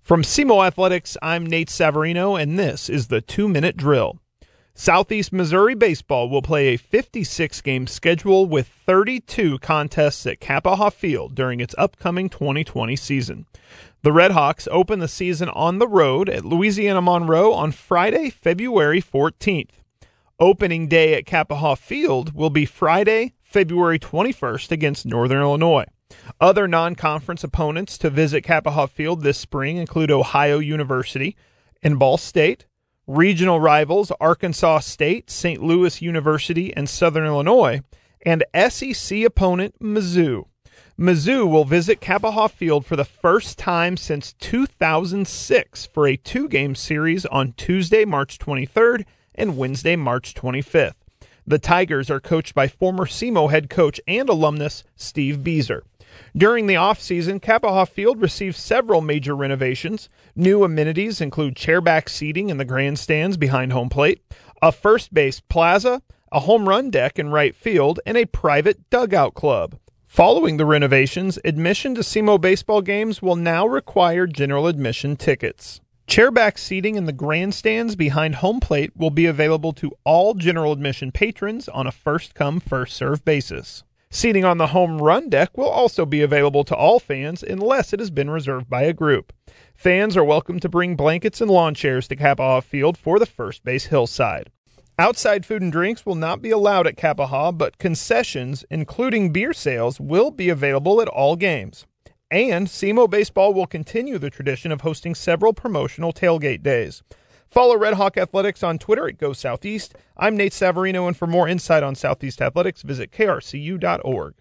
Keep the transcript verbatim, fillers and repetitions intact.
From S E M O Athletics, I'm Nate Savarino, and this is the two-minute drill. Southeast Missouri baseball will play a fifty-six game schedule with thirty-two contests at Kappaugh Field during its upcoming twenty twenty season. The Redhawks open the season on the road at Louisiana Monroe on Friday, February fourteenth. Opening day at Kappaugh Field will be Friday, February twenty-first against Northern Illinois. Other non-conference opponents to visit Kappaugh Field this spring include Ohio University and Ball State, regional rivals Arkansas State, Saint Louis University, and Southern Illinois, and S E C opponent Mizzou. Mizzou will visit Kappaugh Field for the first time since two thousand six for a two-game series on Tuesday, March twenty-third and Wednesday, March twenty-fifth. The Tigers are coached by former S E M O head coach and alumnus Steve Beazer. During the offseason, Kappaugh Field received several major renovations. New amenities include chairback seating in the grandstands behind home plate, a first base plaza, a home run deck in right field, and a private dugout club. Following the renovations, admission to S E M O baseball games will now require general admission tickets. Chairback seating in the grandstands behind home plate will be available to all general admission patrons on a first-come, first-served basis. Seating on the home run deck will also be available to all fans unless it has been reserved by a group. Fans are welcome to bring blankets and lawn chairs to Kappaugh Field for the first base hillside. Outside food and drinks will not be allowed at Kappaugh, but concessions, including beer sales, will be available at all games. And S E M O Baseball will continue the tradition of hosting several promotional tailgate days. Follow Red Hawk Athletics on Twitter at Go Southeast. I'm Nate Savarino, and for more insight on Southeast Athletics, visit K R C U dot org.